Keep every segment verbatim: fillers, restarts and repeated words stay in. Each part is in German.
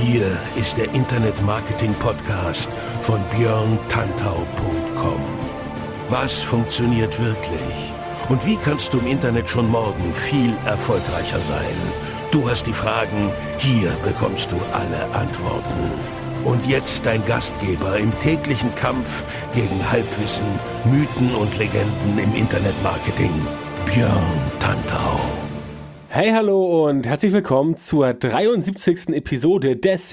Hier ist der Internet-Marketing-Podcast von björn tantau punkt com. Was funktioniert wirklich? Und wie kannst du im Internet schon morgen viel erfolgreicher sein? Du hast die Fragen, hier bekommst du alle Antworten. Und jetzt dein Gastgeber im täglichen Kampf gegen Halbwissen, Mythen und Legenden im Internetmarketing, Björn Tantau. Hey, hallo und herzlich willkommen zur dreiundsiebzigsten Episode des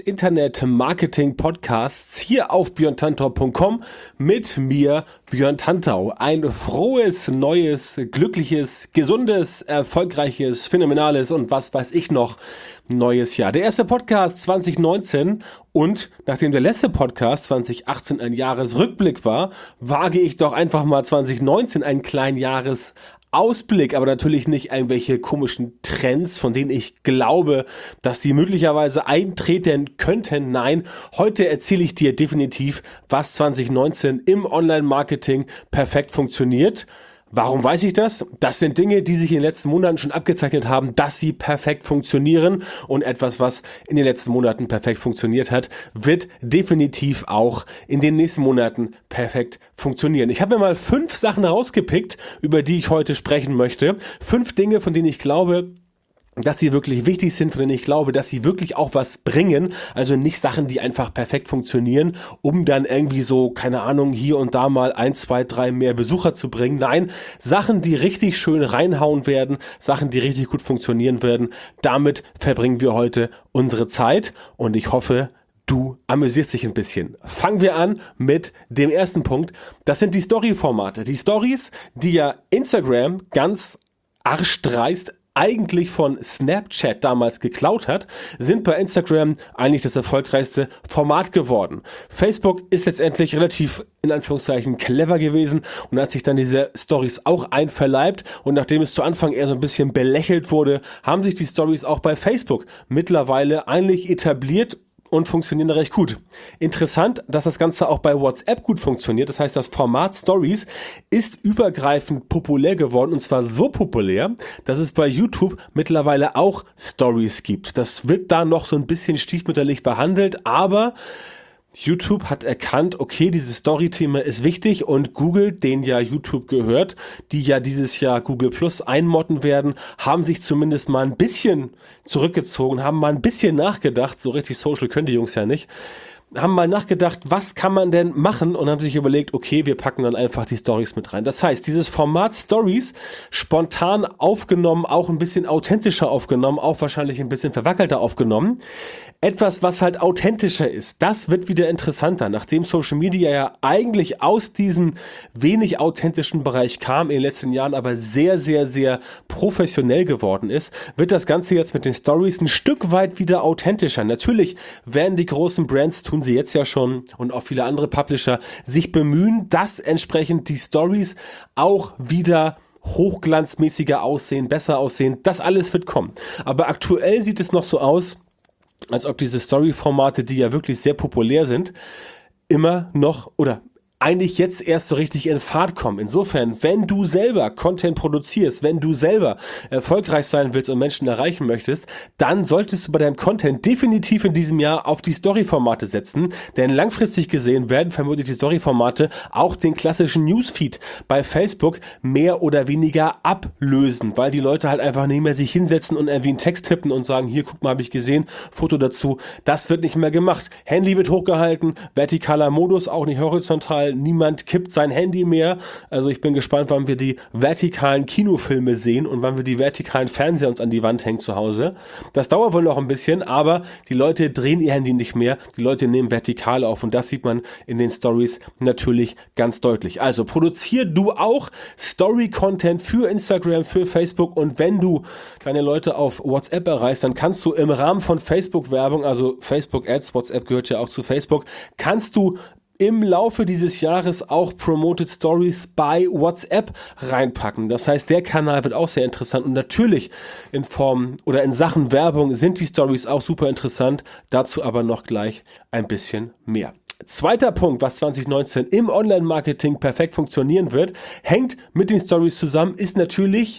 Internet-Marketing-Podcasts hier auf björn tantau punkt com mit mir, Björn Tantau. Ein frohes, neues, glückliches, gesundes, erfolgreiches, phänomenales und was weiß ich noch neues Jahr. Der erste Podcast zwanzig neunzehn und nachdem der letzte Podcast zwanzig achtzehn ein Jahresrückblick war, wage ich doch einfach mal zwanzig neunzehn einen kleinen Jahres Ausblick, aber natürlich nicht irgendwelche komischen Trends, von denen ich glaube, dass sie möglicherweise eintreten könnten. Nein, heute erzähle ich dir definitiv, was zwanzig neunzehn im Online-Marketing perfekt funktioniert. Warum weiß ich das? Das sind Dinge, die sich in den letzten Monaten schon abgezeichnet haben, dass sie perfekt funktionieren, und etwas, was in den letzten Monaten perfekt funktioniert hat, wird definitiv auch in den nächsten Monaten perfekt funktionieren. Ich habe mir mal fünf Sachen rausgepickt, über die ich heute sprechen möchte. Fünf Dinge, von denen ich glaube, dass sie wirklich wichtig sind, von denen ich glaube, dass sie wirklich auch was bringen. Also nicht Sachen, die einfach perfekt funktionieren, um dann irgendwie so, keine Ahnung, hier und da mal ein, zwei, drei mehr Besucher zu bringen. Nein, Sachen, die richtig schön reinhauen werden, Sachen, die richtig gut funktionieren werden. Damit verbringen wir heute unsere Zeit und ich hoffe, du amüsierst dich ein bisschen. Fangen wir an mit dem ersten Punkt. Das sind die Story-Formate. Die Stories, die ja Instagram ganz arschdreist eigentlich von Snapchat damals geklaut hat, sind bei Instagram eigentlich das erfolgreichste Format geworden. Facebook ist letztendlich relativ, in Anführungszeichen, clever gewesen und hat sich dann diese Stories auch einverleibt, und nachdem es zu Anfang eher so ein bisschen belächelt wurde, haben sich die Stories auch bei Facebook mittlerweile eigentlich etabliert und funktionieren recht gut. Interessant, dass das Ganze auch bei WhatsApp gut funktioniert. Das heißt, das Format Stories ist übergreifend populär geworden, und zwar so populär, dass es bei YouTube mittlerweile auch Stories gibt. Das wird da noch so ein bisschen stiefmütterlich behandelt, aber YouTube hat erkannt, okay, dieses Story-Thema ist wichtig, und Google, denen ja YouTube gehört, die ja dieses Jahr Google Plus einmodden werden, haben sich zumindest mal ein bisschen zurückgezogen, haben mal ein bisschen nachgedacht, so richtig Social können die Jungs ja nicht, haben mal nachgedacht, was kann man denn machen, und haben sich überlegt, okay, wir packen dann einfach die Stories mit rein. Das heißt, dieses Format Stories, spontan aufgenommen, auch ein bisschen authentischer aufgenommen, auch wahrscheinlich ein bisschen verwackelter aufgenommen. Etwas, was halt authentischer ist, das wird wieder interessanter. Nachdem Social Media ja eigentlich aus diesem wenig authentischen Bereich kam, in den letzten Jahren aber sehr, sehr, sehr professionell geworden ist, wird das Ganze jetzt mit den Stories ein Stück weit wieder authentischer. Natürlich werden die großen Brands, tun sie jetzt ja schon, und auch viele andere Publisher, sich bemühen, dass entsprechend die Stories auch wieder hochglanzmäßiger aussehen, besser aussehen. Das alles wird kommen. Aber aktuell sieht es noch so aus, als ob diese Story-Formate, die ja wirklich sehr populär sind, immer noch oder eigentlich jetzt erst so richtig in Fahrt kommen. Insofern, wenn du selber Content produzierst, wenn du selber erfolgreich sein willst und Menschen erreichen möchtest, dann solltest du bei deinem Content definitiv in diesem Jahr auf die Story-Formate setzen, denn langfristig gesehen werden vermutlich die Story-Formate auch den klassischen Newsfeed bei Facebook mehr oder weniger ablösen, weil die Leute halt einfach nicht mehr sich hinsetzen und irgendwie einen Text tippen und sagen, hier, guck mal, habe ich gesehen, Foto dazu. Das wird nicht mehr gemacht. Handy wird hochgehalten, vertikaler Modus, auch nicht horizontal. Niemand kippt sein Handy mehr. Also ich bin gespannt, wann wir die vertikalen Kinofilme sehen und wann wir die vertikalen Fernseher uns an die Wand hängen zu Hause. Das dauert wohl noch ein bisschen, aber die Leute drehen ihr Handy nicht mehr. Die Leute nehmen vertikal auf, und das sieht man in den Stories natürlich ganz deutlich. Also produzier du auch Story-Content für Instagram, für Facebook, und wenn du deine Leute auf WhatsApp erreichst, dann kannst du im Rahmen von Facebook-Werbung, also Facebook-Ads, WhatsApp gehört ja auch zu Facebook, kannst du im Laufe dieses Jahres auch Promoted Stories bei WhatsApp reinpacken. Das heißt, der Kanal wird auch sehr interessant, und natürlich in Form oder in Sachen Werbung sind die Stories auch super interessant. Dazu aber noch gleich ein bisschen mehr. Zweiter Punkt, was zwanzig neunzehn im Online-Marketing perfekt funktionieren wird, hängt mit den Stories zusammen, ist natürlich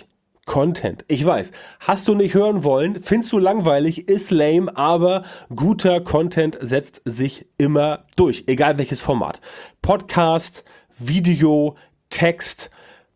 Content. Ich weiß, hast du nicht hören wollen, findest du langweilig, ist lame, aber guter Content setzt sich immer durch, egal welches Format. Podcast, Video, Text,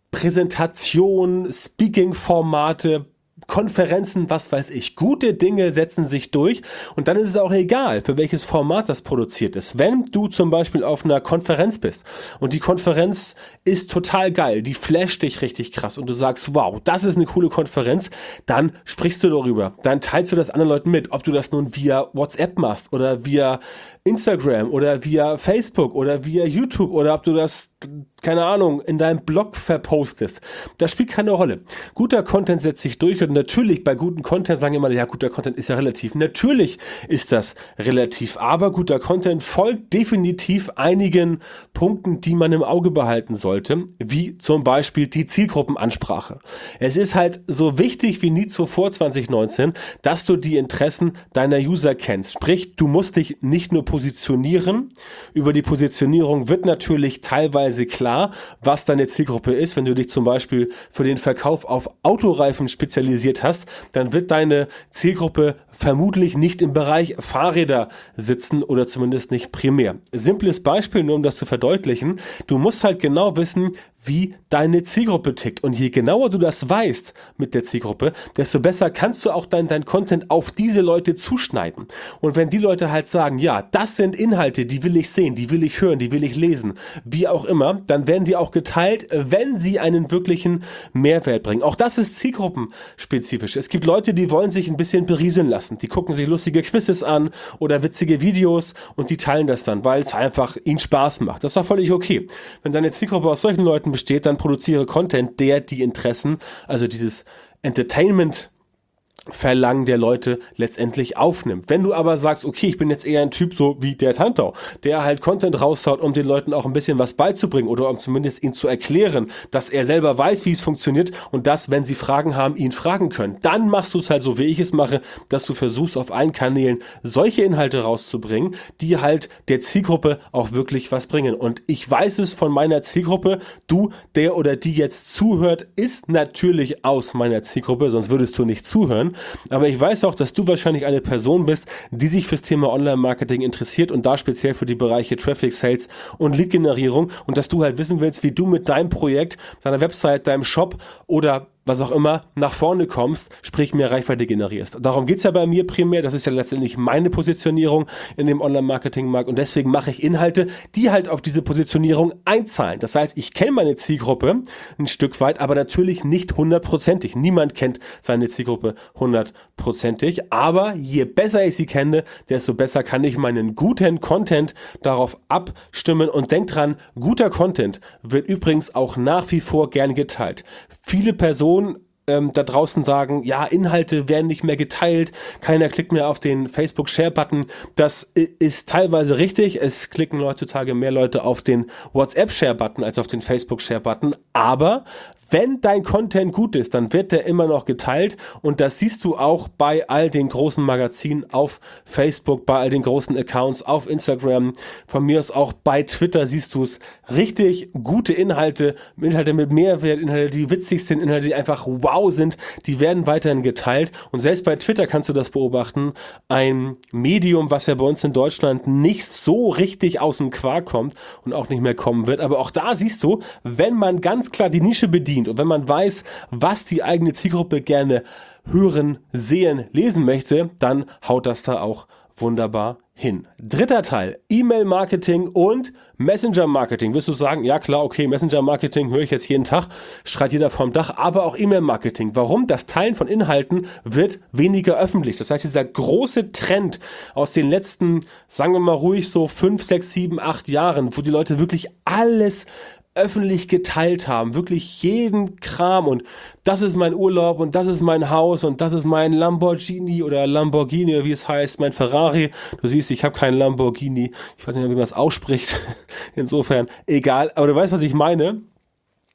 Präsentation, Speaking-Formate, Konferenzen, was weiß ich. Gute Dinge setzen sich durch und dann ist es auch egal, für welches Format das produziert ist. Wenn du zum Beispiel auf einer Konferenz bist und die Konferenz ist total geil, die flasht dich richtig krass und du sagst, wow, das ist eine coole Konferenz, dann sprichst du darüber, dann teilst du das anderen Leuten mit, ob du das nun via WhatsApp machst oder via Instagram oder via Facebook oder via YouTube oder ob du das, keine Ahnung, in deinem Blog verpostest. Das spielt keine Rolle. Guter Content setzt sich durch und natürlich bei gutem Content sagen immer, ja, guter Content ist ja relativ. Natürlich ist das relativ, aber guter Content folgt definitiv einigen Punkten, die man im Auge behalten sollte, wie zum Beispiel die Zielgruppenansprache. Es ist halt so wichtig wie nie zuvor zwanzig neunzehn, dass du die Interessen deiner User kennst. Sprich, du musst dich nicht nur positionieren. Über die Positionierung wird natürlich teilweise klar, was deine Zielgruppe ist. Wenn du dich zum Beispiel für den Verkauf auf Autoreifen spezialisiert hast, dann wird deine Zielgruppe vermutlich nicht im Bereich Fahrräder sitzen oder zumindest nicht primär. Simples Beispiel, nur um das zu verdeutlichen. Du musst halt genau wissen, wie deine Zielgruppe tickt. Und je genauer du das weißt mit der Zielgruppe, desto besser kannst du auch dein, dein Content auf diese Leute zuschneiden. Und wenn die Leute halt sagen, ja, das sind Inhalte, die will ich sehen, die will ich hören, die will ich lesen, wie auch immer, dann werden die auch geteilt, wenn sie einen wirklichen Mehrwert bringen. Auch das ist zielgruppenspezifisch. Es gibt Leute, die wollen sich ein bisschen berieseln lassen. Die gucken sich lustige Quizzes an oder witzige Videos und die teilen das dann, weil es einfach ihnen Spaß macht. Das ist doch völlig okay. Wenn deine Zielgruppe aus solchen Leuten besteht, dann produziere Content, der die Interessen, also dieses Entertainment Verlangen der Leute letztendlich aufnimmt. Wenn du aber sagst, okay, ich bin jetzt eher ein Typ so wie der Tantau, der halt Content raushaut, um den Leuten auch ein bisschen was beizubringen oder um zumindest ihnen zu erklären, dass er selber weiß, wie es funktioniert und dass, wenn sie Fragen haben, ihn fragen können, dann machst du es halt so, wie ich es mache, dass du versuchst, auf allen Kanälen solche Inhalte rauszubringen, die halt der Zielgruppe auch wirklich was bringen. Und ich weiß es von meiner Zielgruppe, du, der oder die jetzt zuhört, ist natürlich aus meiner Zielgruppe, sonst würdest du nicht zuhören. Aber ich weiß auch, dass du wahrscheinlich eine Person bist, die sich fürs Thema Online-Marketing interessiert und da speziell für die Bereiche Traffic, Sales und Lead-Generierung und dass du halt wissen willst, wie du mit deinem Projekt, deiner Website, deinem Shop oder was auch immer, nach vorne kommst, sprich mehr Reichweite generierst. Und darum geht's ja bei mir primär, das ist ja letztendlich meine Positionierung in dem Online-Marketing-Markt und deswegen mache ich Inhalte, die halt auf diese Positionierung einzahlen. Das heißt, ich kenne meine Zielgruppe ein Stück weit, aber natürlich nicht hundertprozentig. Niemand kennt seine Zielgruppe hundertprozentig, aber je besser ich sie kenne, desto besser kann ich meinen guten Content darauf abstimmen und denk dran, guter Content wird übrigens auch nach wie vor gern geteilt. Viele Personen ähm, da draußen sagen, ja, Inhalte werden nicht mehr geteilt, keiner klickt mehr auf den Facebook-Share-Button. Das ist teilweise richtig, es klicken heutzutage mehr Leute auf den WhatsApp-Share-Button als auf den Facebook-Share-Button, aber wenn dein Content gut ist, dann wird der immer noch geteilt und das siehst du auch bei all den großen Magazinen auf Facebook, bei all den großen Accounts auf Instagram, von mir aus auch bei Twitter siehst du es. Richtig gute Inhalte, Inhalte mit Mehrwert, Inhalte, die witzig sind, Inhalte, die einfach wow sind, die werden weiterhin geteilt und selbst bei Twitter kannst du das beobachten. Ein Medium, was ja bei uns in Deutschland nicht so richtig aus dem Quark kommt und auch nicht mehr kommen wird, aber auch da siehst du, wenn man ganz klar die Nische bedient, und wenn man weiß, was die eigene Zielgruppe gerne hören, sehen, lesen möchte, dann haut das da auch wunderbar hin. Dritter Teil, E-Mail-Marketing und Messenger-Marketing. Wirst du sagen, ja klar, okay, Messenger-Marketing höre ich jetzt jeden Tag, schreit jeder vom Dach, aber auch E-Mail-Marketing. Warum? Das Teilen von Inhalten wird weniger öffentlich. Das heißt, dieser große Trend aus den letzten, sagen wir mal ruhig so fünf, sechs, sieben, acht Jahren, wo die Leute wirklich alles öffentlich geteilt haben, wirklich jeden Kram und das ist mein Urlaub und das ist mein Haus und das ist mein Lamborghini oder Lamborghini oder wie es heißt, mein Ferrari. Du siehst, ich habe keinen Lamborghini, ich weiß nicht mehr, wie man es ausspricht, insofern egal, aber du weißt, was ich meine.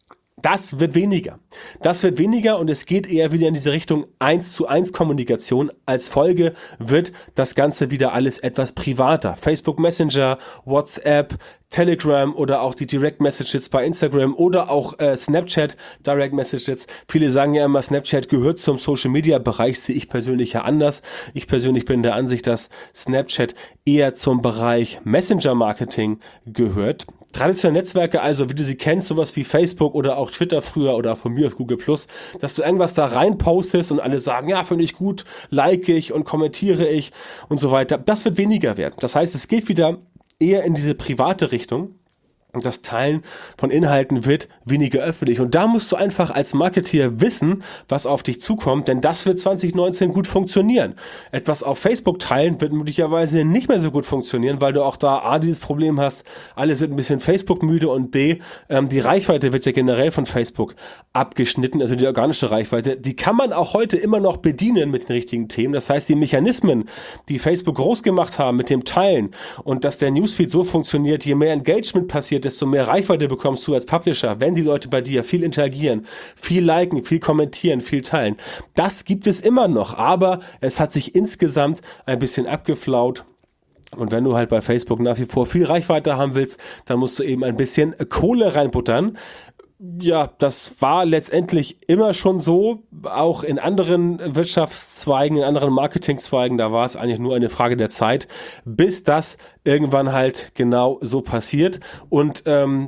Das wird weniger. Das wird weniger und es geht eher wieder in diese Richtung eins zu eins Kommunikation. Als Folge wird das Ganze wieder alles etwas privater. Facebook Messenger, WhatsApp, Telegram oder auch die Direct Messages bei Instagram oder auch äh, Snapchat Direct Messages. Viele sagen ja immer, Snapchat gehört zum Social Media Bereich, sehe ich persönlich ja anders. Ich persönlich bin der Ansicht, dass Snapchat eher zum Bereich Messenger Marketing gehört. Traditionelle Netzwerke, also wie du sie kennst, sowas wie Facebook oder auch Twitter früher oder von mir aus Google Plus, dass du irgendwas da rein postest und alle sagen, ja, finde ich gut, like ich und kommentiere ich und so weiter. Das wird weniger werden. Das heißt, es geht wieder eher in diese private Richtung. Und das Teilen von Inhalten wird weniger öffentlich. Und da musst du einfach als Marketeer wissen, was auf dich zukommt, denn das wird zwanzig neunzehn gut funktionieren. Etwas auf Facebook teilen wird möglicherweise nicht mehr so gut funktionieren, weil du auch da A, dieses Problem hast, alle sind ein bisschen Facebook-müde und B, ähm, die Reichweite wird ja generell von Facebook abgeschnitten, also die organische Reichweite. Die kann man auch heute immer noch bedienen mit den richtigen Themen. Das heißt, die Mechanismen, die Facebook groß gemacht haben mit dem Teilen und dass der Newsfeed so funktioniert, je mehr Engagement passiert, desto mehr Reichweite bekommst du als Publisher, wenn die Leute bei dir viel interagieren, viel liken, viel kommentieren, viel teilen. Das gibt es immer noch, aber es hat sich insgesamt ein bisschen abgeflaut. Und wenn du halt bei Facebook nach wie vor viel Reichweite haben willst, dann musst du eben ein bisschen Kohle reinbuttern. Ja, das war letztendlich immer schon so, auch in anderen Wirtschaftszweigen, in anderen Marketingzweigen, da war es eigentlich nur eine Frage der Zeit, bis das irgendwann halt genau so passiert und ähm,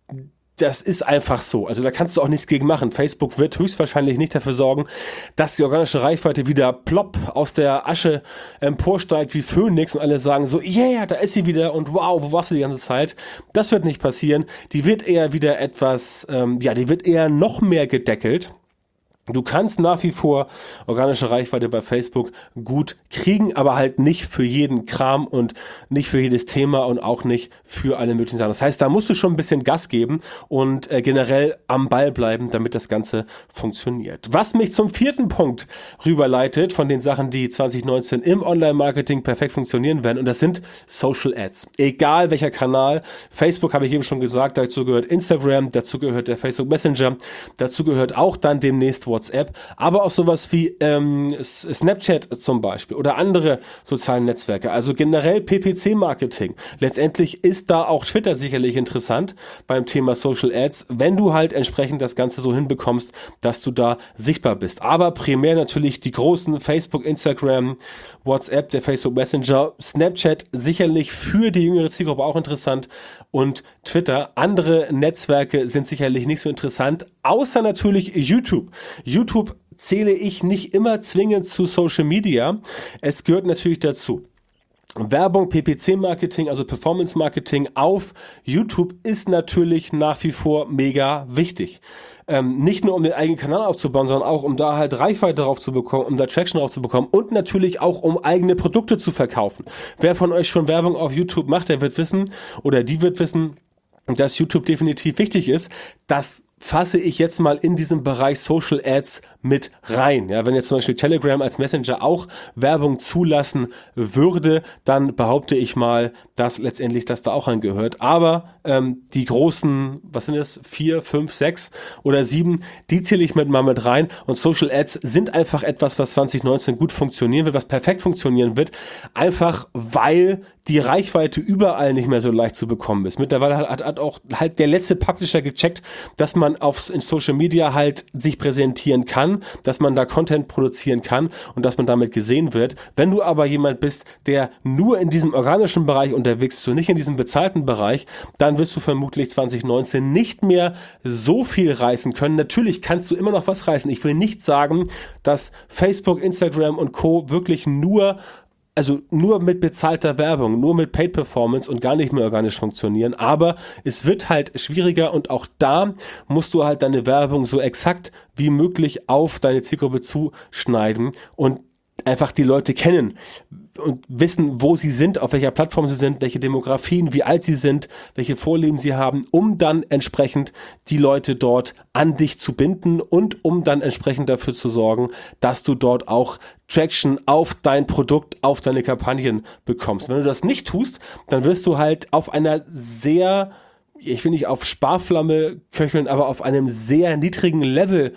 das ist einfach so. Also da kannst du auch nichts gegen machen. Facebook wird höchstwahrscheinlich nicht dafür sorgen, dass die organische Reichweite wieder plopp aus der Asche emporsteigt wie Phönix und alle sagen so, yeah, da ist sie wieder und wow, wo warst du die ganze Zeit? Das wird nicht passieren. Die wird eher wieder etwas, ähm, ja, die wird eher noch mehr gedeckelt. Du kannst nach wie vor organische Reichweite bei Facebook gut kriegen, aber halt nicht für jeden Kram und nicht für jedes Thema und auch nicht für alle möglichen Sachen. Das heißt, da musst du schon ein bisschen Gas geben und äh, generell am Ball bleiben, damit das Ganze funktioniert. Was mich zum vierten Punkt rüberleitet von den Sachen, die zwanzig neunzehn im Online-Marketing perfekt funktionieren werden, und das sind Social Ads. Egal welcher Kanal, Facebook habe ich eben schon gesagt, dazu gehört Instagram, dazu gehört der Facebook Messenger, dazu gehört auch dann demnächst WhatsApp. WhatsApp, aber auch sowas wie ähm, Snapchat zum Beispiel oder andere sozialen Netzwerke, also generell P P C-Marketing. Letztendlich ist da auch Twitter sicherlich interessant beim Thema Social Ads, wenn du halt entsprechend das Ganze so hinbekommst, dass du da sichtbar bist. Aber primär natürlich die großen Facebook, Instagram, WhatsApp, der Facebook Messenger, Snapchat sicherlich für die jüngere Zielgruppe auch interessant und Twitter. Andere Netzwerke sind sicherlich nicht so interessant, außer natürlich YouTube. YouTube zähle ich nicht immer zwingend zu Social Media. Es gehört natürlich dazu. Werbung, P P C-Marketing, also Performance-Marketing auf YouTube ist natürlich nach wie vor mega wichtig. Ähm, nicht nur um den eigenen Kanal aufzubauen, sondern auch um da halt Reichweite drauf zu bekommen, um da Traction drauf zu bekommen und natürlich auch um eigene Produkte zu verkaufen. Wer von euch schon Werbung auf YouTube macht, der wird wissen oder die wird wissen, dass YouTube definitiv wichtig ist. Das fasse ich jetzt mal in diesem Bereich Social Ads mit rein. Ja, wenn jetzt zum Beispiel Telegram als Messenger auch Werbung zulassen würde, dann behaupte ich mal, dass letztendlich das da auch angehört. Aber ähm, die großen, was sind das, vier, fünf, sechs oder sieben, die zähle ich mit mal mit rein. Und Social Ads sind einfach etwas, was zwanzig neunzehn gut funktionieren wird, was perfekt funktionieren wird, einfach weil die Reichweite überall nicht mehr so leicht zu bekommen ist. Mittlerweile hat, hat auch halt der letzte Publisher gecheckt, dass man auf in Social Media halt sich präsentieren kann, dass man da Content produzieren kann und dass man damit gesehen wird. Wenn du aber jemand bist, der nur in diesem organischen Bereich unterwegs ist und nicht in diesem bezahlten Bereich, dann wirst du vermutlich zwanzig neunzehn nicht mehr so viel reißen können. Natürlich kannst du immer noch was reißen. Ich will nicht sagen, dass Facebook, Instagram und Co. wirklich nur Also nur mit bezahlter Werbung, nur mit Paid Performance und gar nicht mehr organisch funktionieren. Aber es wird halt schwieriger und auch da musst du halt deine Werbung so exakt wie möglich auf deine Zielgruppe zuschneiden und einfach die Leute kennen und wissen, wo sie sind, auf welcher Plattform sie sind, welche Demografien, wie alt sie sind, welche Vorlieben sie haben, um dann entsprechend die Leute dort an dich zu binden und um dann entsprechend dafür zu sorgen, dass du dort auch Traction auf dein Produkt, auf deine Kampagnen bekommst. Wenn du das nicht tust, dann wirst du halt auf einer sehr ich will nicht auf Sparflamme köcheln, aber auf einem sehr niedrigen Level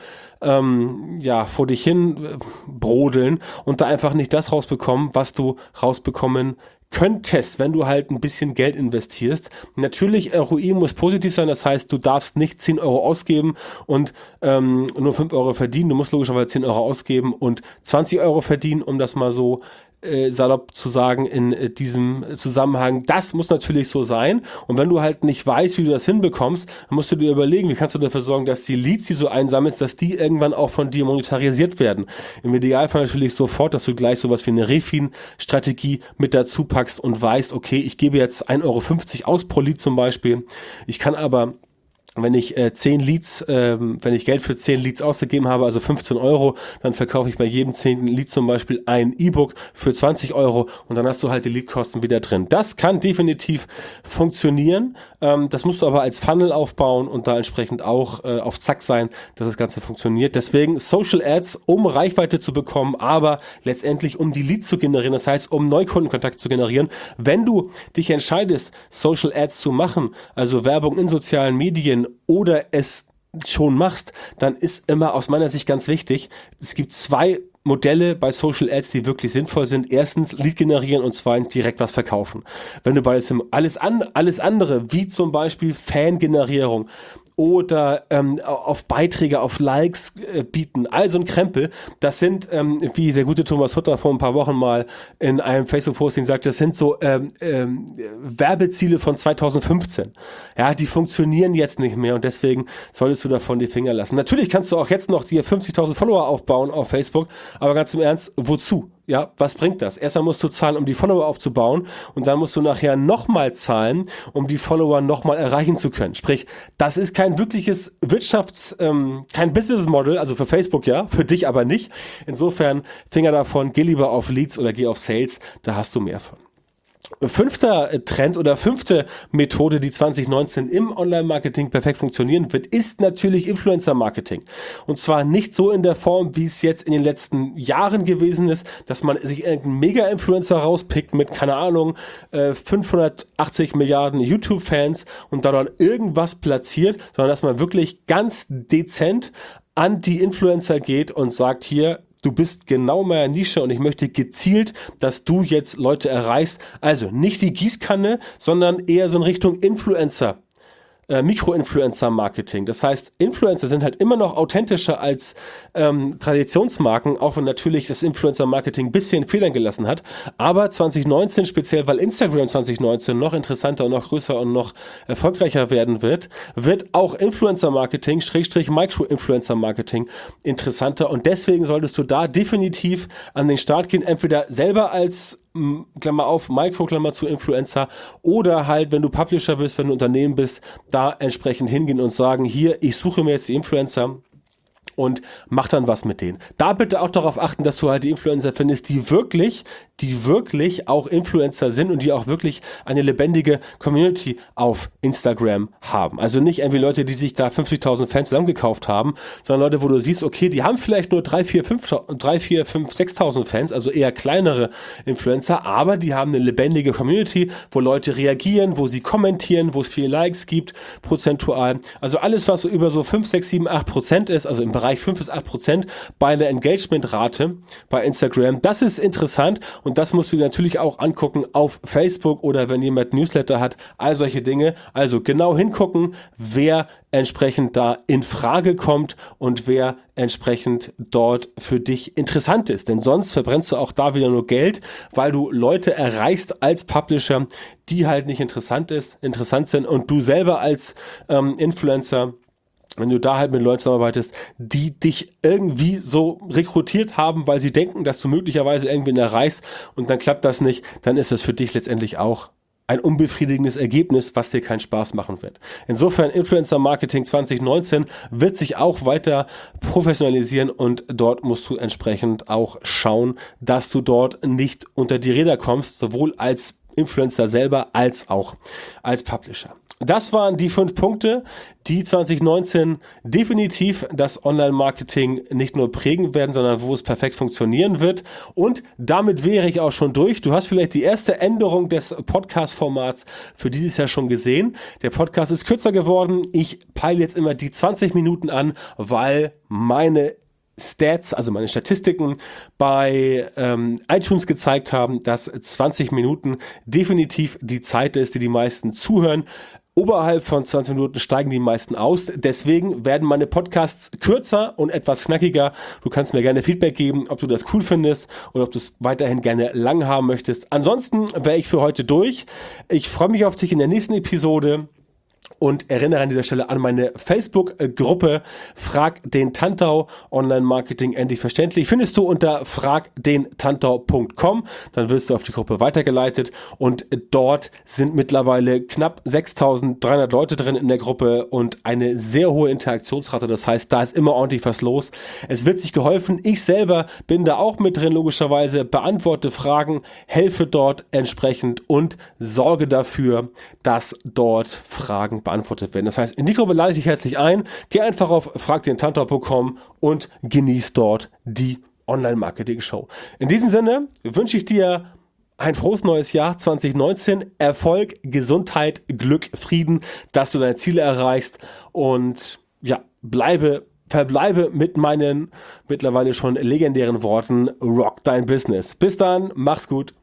ähm, ja, vor dich hin äh, brodeln und da einfach nicht das rausbekommen, was du rausbekommen könntest, wenn du halt ein bisschen Geld investierst. Natürlich, R O I muss positiv sein, das heißt, du darfst nicht zehn Euro ausgeben und ähm, nur fünf Euro verdienen. Du musst logischerweise zehn Euro ausgeben und zwanzig Euro verdienen, um das mal so äh, salopp zu sagen in äh, diesem Zusammenhang. Das muss natürlich so sein. Und wenn du halt nicht weißt, wie du das hinbekommst, dann musst du dir überlegen, wie kannst du dafür sorgen, dass die Leads, die du einsammelst, dass die irgendwann auch von dir monetarisiert werden. Im Idealfall natürlich sofort, dass du gleich sowas wie eine Refin-Strategie mit dazu packst und weißt, okay, ich gebe jetzt ein Euro fünfzig aus pro Lead zum Beispiel. Ich kann aber, wenn ich äh, zehn Leads, ähm, wenn ich Geld für zehn Leads ausgegeben habe, also fünfzehn Euro, dann verkaufe ich bei jedem zehnten Lead zum Beispiel ein E-Book für zwanzig Euro und dann hast du halt die Leadkosten wieder drin. Das kann definitiv funktionieren. Ähm, das musst du aber als Funnel aufbauen und da entsprechend auch äh, auf Zack sein, dass das Ganze funktioniert. Deswegen Social Ads, um Reichweite zu bekommen, aber letztendlich um die Leads zu generieren, das heißt, um Neukundenkontakt zu generieren. Wenn du dich entscheidest, Social Ads zu machen, also Werbung in sozialen Medien, oder es schon machst, dann ist immer aus meiner Sicht ganz wichtig, es gibt zwei Modelle bei Social Ads, die wirklich sinnvoll sind. Erstens Lead generieren und zweitens direkt was verkaufen. Wenn du beides alles, an, alles andere, wie zum Beispiel Fangenerierung oder ähm, auf Beiträge, auf Likes äh, bieten, also ein Krempel, das sind, ähm, wie der gute Thomas Hutter vor ein paar Wochen mal in einem Facebook-Posting sagt, das sind so ähm, ähm, Werbeziele von zweitausendfünfzehn. Ja, die funktionieren jetzt nicht mehr und deswegen solltest du davon die Finger lassen. Natürlich kannst du auch jetzt noch dir fünfzigtausend Follower aufbauen auf Facebook, aber ganz im Ernst, wozu? Ja, was bringt das? Erstmal musst du zahlen, um die Follower aufzubauen und dann musst du nachher nochmal zahlen, um die Follower nochmal erreichen zu können. Sprich, das ist kein wirkliches Wirtschafts-, ähm, kein Business Model, also für Facebook ja, für dich aber nicht. Insofern Finger davon, geh lieber auf Leads oder geh auf Sales, da hast du mehr von. Fünfter Trend oder fünfte Methode, die zwanzig neunzehn im Online-Marketing perfekt funktionieren wird, ist natürlich Influencer-Marketing. Und zwar nicht so in der Form, wie es jetzt in den letzten Jahren gewesen ist, dass man sich irgendeinen Mega-Influencer rauspickt mit, keine Ahnung, fünfhundertachtzig Milliarden YouTube-Fans und da dann irgendwas platziert, sondern dass man wirklich ganz dezent an die Influencer geht und sagt, hier, du bist genau meiner Nische und ich möchte gezielt, dass du jetzt Leute erreichst. Also nicht die Gießkanne, sondern eher so in Richtung Influencer. Äh, Mikro-Influencer-Marketing. Das heißt, Influencer sind halt immer noch authentischer als ähm, Traditionsmarken, auch wenn natürlich das Influencer-Marketing ein bisschen Federn gelassen hat. Aber zwanzig neunzehn, speziell weil Instagram zwanzig neunzehn noch interessanter und noch größer und noch erfolgreicher werden wird, wird auch Influencer-Marketing, Schrägstrich Micro-Influencer-Marketing interessanter. Und deswegen solltest du da definitiv an den Start gehen, entweder selber als Klammer auf, Micro, Klammer zu Influencer oder halt, wenn du Publisher bist, wenn du Unternehmen bist, da entsprechend hingehen und sagen, hier, ich suche mir jetzt die Influencer und mach dann was mit denen. Da bitte auch darauf achten, dass du halt die Influencer findest, die wirklich, die wirklich auch Influencer sind und die auch wirklich eine lebendige Community auf Instagram haben. Also nicht irgendwie Leute, die sich da fünfzigtausend Fans zusammengekauft haben, sondern Leute, wo du siehst, okay, die haben vielleicht nur drei, vier, fünf, sechstausend Fans, also eher kleinere Influencer, aber die haben eine lebendige Community, wo Leute reagieren, wo sie kommentieren, wo es viele Likes gibt, prozentual. Also alles, was so über so fünf, sechs, sieben, acht Prozent ist, also im Bereich fünf bis acht Prozent bei einer Engagementrate bei Instagram, das ist interessant und das musst du dir natürlich auch angucken auf Facebook oder wenn jemand Newsletter hat, all solche Dinge. Also genau hingucken, wer entsprechend da in Frage kommt und wer entsprechend dort für dich interessant ist. Denn sonst verbrennst du auch da wieder nur Geld, weil du Leute erreichst als Publisher, die halt nicht interessant ist, interessant sind und du selber als ähm, Influencer, wenn du da halt mit Leuten zusammenarbeitest, die dich irgendwie so rekrutiert haben, weil sie denken, dass du möglicherweise irgendwen erreichst und dann klappt das nicht, dann ist das für dich letztendlich auch ein unbefriedigendes Ergebnis, was dir keinen Spaß machen wird. Insofern Influencer Marketing zwanzig neunzehn wird sich auch weiter professionalisieren und dort musst du entsprechend auch schauen, dass du dort nicht unter die Räder kommst, sowohl als Influencer selber als auch als Publisher. Das waren die fünf Punkte, die zwanzig neunzehn definitiv das Online-Marketing nicht nur prägen werden, sondern wo es perfekt funktionieren wird. Und damit wäre ich auch schon durch. Du hast vielleicht die erste Änderung des Podcast-Formats für dieses Jahr schon gesehen. Der Podcast ist kürzer geworden. Ich peile jetzt immer die zwanzig Minuten an, weil meine Stats, also meine Statistiken bei ähm, iTunes gezeigt haben, dass zwanzig Minuten definitiv die Zeit ist, die die meisten zuhören. Oberhalb von zwanzig Minuten steigen die meisten aus. Deswegen werden meine Podcasts kürzer und etwas knackiger. Du kannst mir gerne Feedback geben, ob du das cool findest oder ob du es weiterhin gerne lang haben möchtest. Ansonsten wäre ich für heute durch. Ich freue mich auf dich in der nächsten Episode. Und erinnere an dieser Stelle an meine Facebook-Gruppe Frag den Tantau, Online-Marketing endlich verständlich. Findest du unter frag den tantau punkt com, dann wirst du auf die Gruppe weitergeleitet und dort sind mittlerweile knapp sechstausenddreihundert Leute drin in der Gruppe und eine sehr hohe Interaktionsrate. Das heißt, da ist immer ordentlich was los. Es wird sich geholfen. Ich selber bin da auch mit drin, logischerweise, beantworte Fragen, helfe dort entsprechend und sorge dafür, dass dort Fragen beantwortet werden. Das heißt, in die Gruppe lade ich dich herzlich ein. Geh einfach auf frag den tantau punkt com und genieß dort die Online-Marketing-Show. In diesem Sinne wünsche ich dir ein frohes neues Jahr zwanzig neunzehn. Erfolg, Gesundheit, Glück, Frieden, dass du deine Ziele erreichst und ja, bleibe verbleibe mit meinen mittlerweile schon legendären Worten: Rock dein Business. Bis dann, mach's gut.